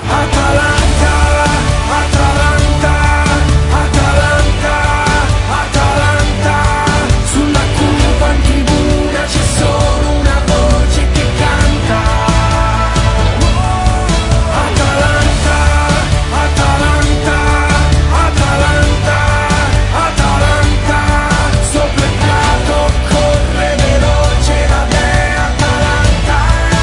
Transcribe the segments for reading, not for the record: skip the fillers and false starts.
Atalanta, Atalanta, Atalanta, Atalanta, sulla curva in tribuna c'è solo una voce che canta. Atalanta, Atalanta, Atalanta, Atalanta, sopra il prato corre veloce la Dea Atalanta.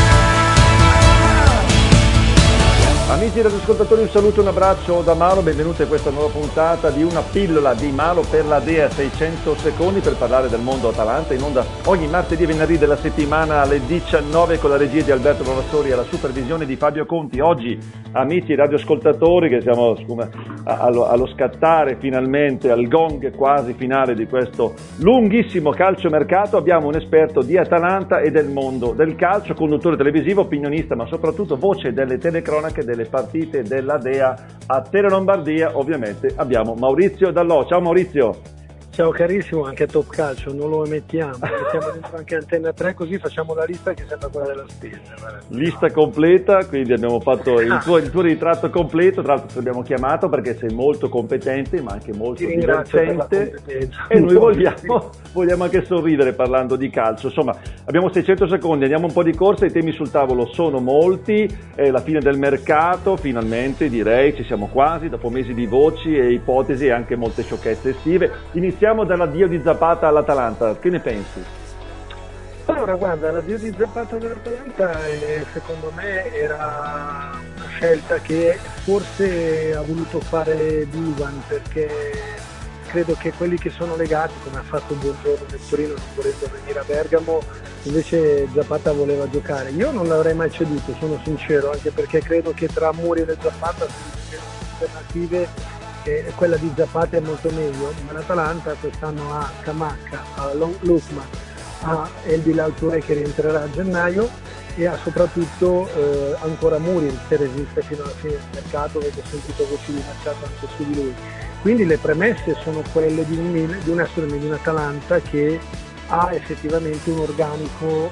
Amici radioascoltatori, un saluto, un abbraccio da Malo, benvenuti a questa nuova puntata di Una pillola di Malo per la Dea, 600 secondi per parlare del mondo Atalanta, in onda ogni martedì e venerdì della settimana alle 19 con la regia di Alberto Provassori e la supervisione di Fabio Conti. Oggi, amici radioascoltatori, che siamo allo scattare finalmente, al gong quasi finale di questo lunghissimo calciomercato, abbiamo un esperto di Atalanta e del mondo del calcio, conduttore televisivo, opinionista, ma soprattutto voce delle telecronache delle partite della Dea a Tele Lombardia. Ovviamente abbiamo Maurizio Dallò. Ciao Maurizio. Ciao carissimo, anche a Top Calcio non lo mettiamo dentro anche Antenna 3, così facciamo la lista che sembra quella della spesa. Lista completa, quindi abbiamo fatto il tuo ritratto completo, tra l'altro ti abbiamo chiamato perché sei molto competente ma anche molto divertente e noi vogliamo anche sorridere parlando di calcio. Insomma, abbiamo 600 secondi, andiamo un po' di corsa, i temi sul tavolo sono molti, la fine del mercato, finalmente direi, ci siamo quasi, dopo mesi di voci e ipotesi e anche molte sciocchezze estive. Iniziamo dall'addio di Zapata all'Atalanta, che ne pensi? Allora guarda, l'addio di Zapata all'Atalanta secondo me era una scelta che forse ha voluto fare Duvan, perché credo che quelli che sono legati, come ha fatto Buongiorno nel Torino non volendo venire a Bergamo, invece Zapata voleva giocare. Io non l'avrei mai ceduto, sono sincero, anche perché credo che tra Muriel e Zapata siano alternative. Quella di Zapata è molto meglio, ma l'Atalanta quest'anno ha Camacca, ha Lukman, ha El Bilal Touré che rientrerà a gennaio e ha soprattutto ancora Muriel, se resiste fino alla fine del mercato, perché ho sentito voci di mercato anche su di lui. Quindi le premesse sono quelle di un Atalanta che ha effettivamente un organico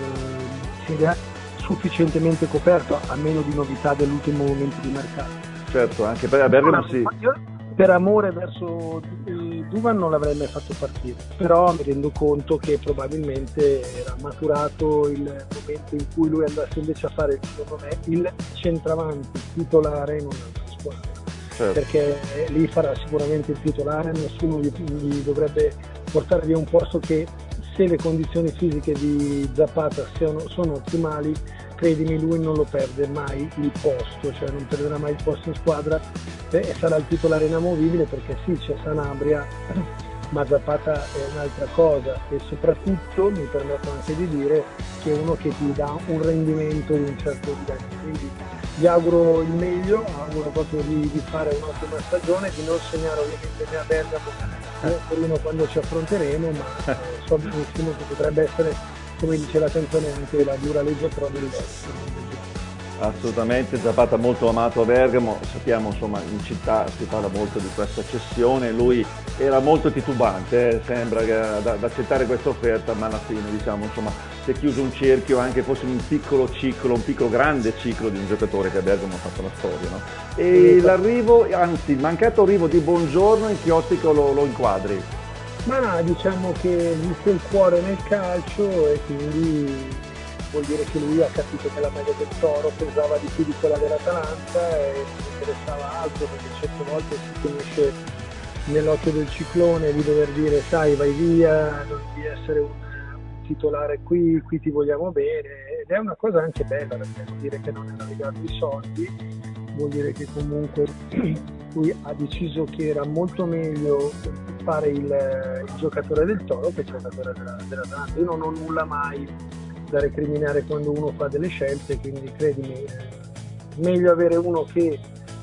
sufficientemente coperto, a meno di novità dell'ultimo momento di mercato. Certo, anche per Bergamo sì. Io per amore verso Duvan non l'avrei mai fatto partire, però mi rendo conto che probabilmente era maturato il momento in cui lui andasse invece a fare, secondo me, il centravanti titolare in un'altra squadra. Certo. Perché lì farà sicuramente il titolare, nessuno gli dovrebbe portare via un posto che, se le condizioni fisiche di Zapata sono ottimali, credimi, lui non lo perde mai il posto, cioè non perderà mai il posto in squadra e sarà il titolare inamovibile, perché sì, c'è Sanabria, ma Zapata è un'altra cosa e soprattutto mi permetto anche di dire che è uno che ti dà un rendimento di un certo livello. Quindi gli auguro il meglio, auguro proprio di fare un'ottima stagione, di non segnare ovviamente né a Bergamo né a Torino quando ci affronteremo, ma so benissimo che potrebbe essere, come dice la canzone, anche la dura legge però del verso. Assolutamente, Zapata molto amato a Bergamo, sappiamo insomma in città si parla molto di questa cessione, lui era molto titubante, sembra ad accettare questa offerta, ma alla fine diciamo insomma si è chiuso un cerchio, anche fosse un piccolo ciclo, un piccolo grande ciclo di un giocatore che a Bergamo ha fatto la storia, no? E l'arrivo, anzi il mancato arrivo di Buongiorno in che ottica lo inquadri? Ma diciamo che gli sta il cuore nel calcio e quindi vuol dire che lui ha capito che la maglia del Toro pesava di più di quella dell'Atalanta e non interessava altro, perché certe volte si finisce nell'occhio del ciclone di dover dire sai vai via, non devi essere un titolare qui ti vogliamo bene, ed è una cosa anche bella, perché vuol dire che non era legato ai soldi, vuol dire che comunque lui ha deciso che era molto meglio fare il giocatore del Toro che il giocatore dell'Atalanta. Io non ho nulla mai da recriminare quando uno fa delle scelte, quindi credimi, meglio avere uno che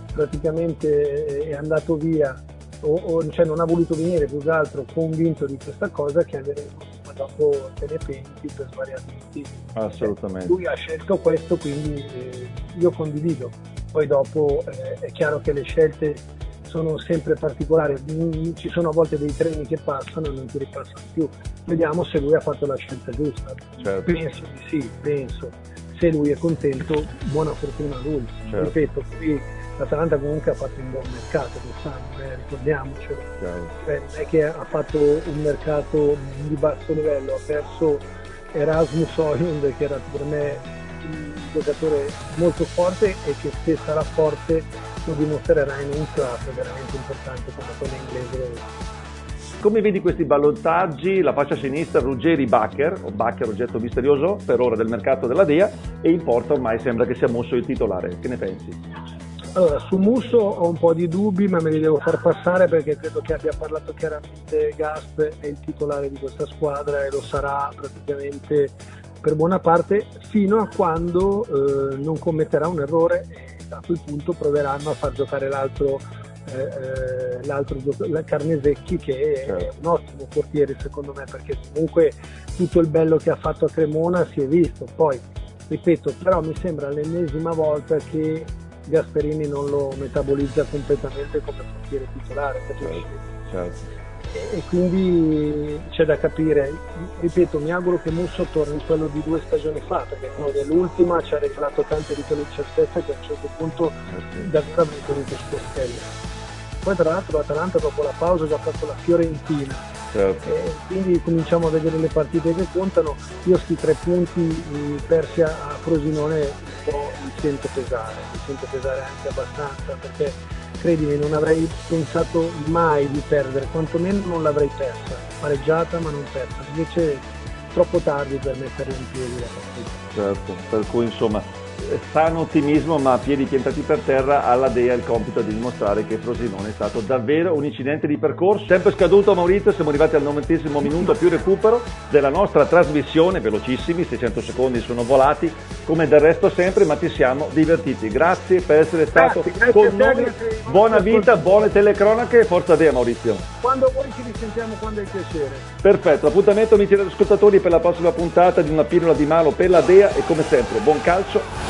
praticamente è andato via cioè non ha voluto venire, più che altro convinto di questa cosa, che avere uno che dopo te ne penti per svariati motivi. Assolutamente. Lui ha scelto questo, quindi io condivido. Poi dopo è chiaro che le scelte sono sempre particolari, ci sono a volte dei treni che passano e non ti ripassano più. Vediamo se lui ha fatto la scelta giusta. Certo. Penso di sì, penso. se lui è contento, buona fortuna a lui. Certo. Ripeto, qui l'Atalanta comunque ha fatto un buon mercato quest'anno, ricordiamocelo. Cioè, non è che ha fatto un mercato di basso livello, ha perso Erasmus Højlund, che era per me un giocatore molto forte e che se sarà forte lo dimostrerà in un club veramente importante come quello inglese. Come vedi questi ballottaggi? La fascia sinistra Ruggeri-Bakker, o Bakker oggetto misterioso per ora del mercato della Dea, e in porta ormai sembra che sia Musso il titolare. Che ne pensi? Allora, su Musso ho un po' di dubbi, ma me li devo far passare perché credo che abbia parlato chiaramente Gasp, è il titolare di questa squadra e lo sarà praticamente per buona parte fino a quando non commetterà un errore e a quel punto proveranno a far giocare l'altro Carnesecchi, che è un ottimo portiere secondo me, perché comunque tutto il bello che ha fatto a Cremona si è visto. Poi ripeto, però mi sembra l'ennesima volta che Gasperini non lo metabolizza completamente come portiere titolare, Certo. E quindi c'è da capire. Ripeto, mi auguro che Musso torni in quello di 2 stagioni fa, perché quello dell'ultima ci ha regalato tante di quelle incertezze che a un certo punto davvero avrebbe tenuto sulle stelle. Poi tra l'altro l'Atalanta dopo la pausa ha giocato la Fiorentina, e quindi cominciamo a vedere le partite che contano. Io sti 3 punti persi a Frosinone un po' mi sento pesare anche abbastanza, perché credimi, non avrei pensato mai di perdere, quantomeno non l'avrei persa, pareggiata ma non persa, invece troppo tardi per metterla in piedi la partita. Certo, per cui insomma sano ottimismo, ma a piedi piantati per terra, alla Dea il compito di dimostrare che Frosinone è stato davvero un incidente di percorso. Tempo scaduto, Maurizio, siamo arrivati al 90° minuto più recupero della nostra trasmissione, velocissimi, 600 secondi sono volati, come del resto sempre, ma ci siamo divertiti. Grazie per essere stato con noi, buona vita, buone telecronache, forza Dea Maurizio. Quando vuoi ci risentiamo, quando hai piacere. Perfetto, appuntamento amici ascoltatori per la prossima puntata di una pillola di Malo per la Dea e come sempre buon calcio.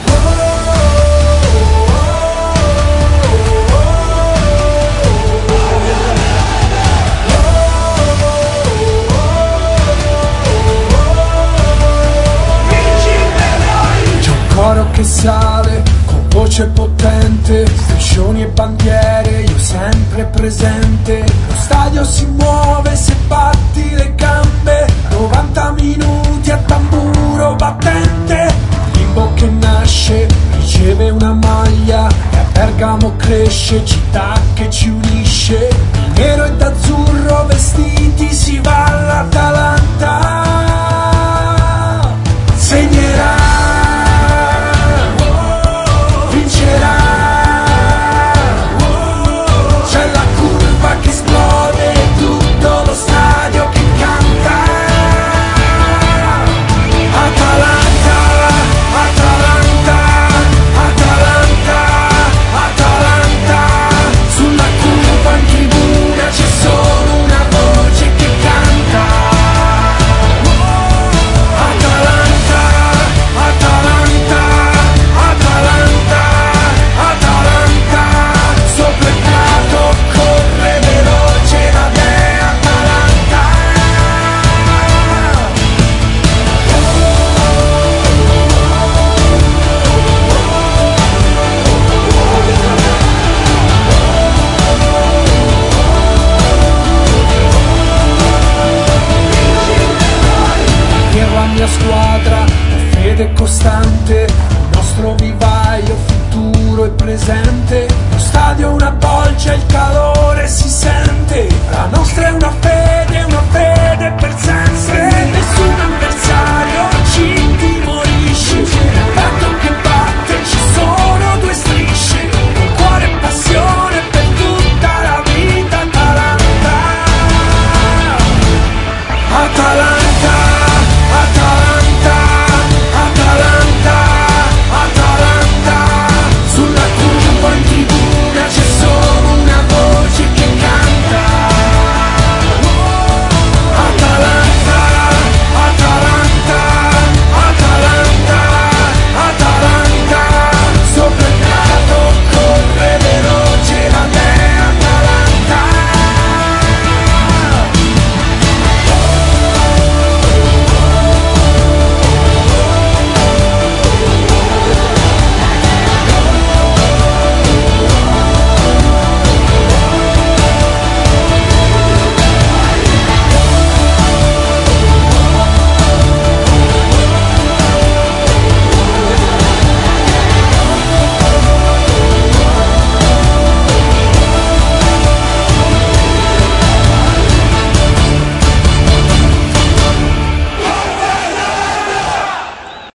C'è un coro che sale con voce potente, striscioni e bandiere, io sempre presente. Lo stadio si muove se batti le gambe, 90 minuti a tamburo battente. Limbo che nasce, riceve una maglia e a Bergamo cresce, città che ci unisce. Di nero e d'azzurro vestiti si va all'Atalanta, segnerà, vincerà. C'è la curva che esplode e tutto lo stadio che canta. Atalanta, Atalanta, Atalanta, Atalanta. Sulla curva in tribuna c'è solo una voce che canta. Atalanta, Atalanta, Atalanta, Atalanta. Sopra il prato corre veloce la Dea Atalanta. Per la mia squadra la fede costante, il nostro vivaio futuro e presente. Lo stadio è una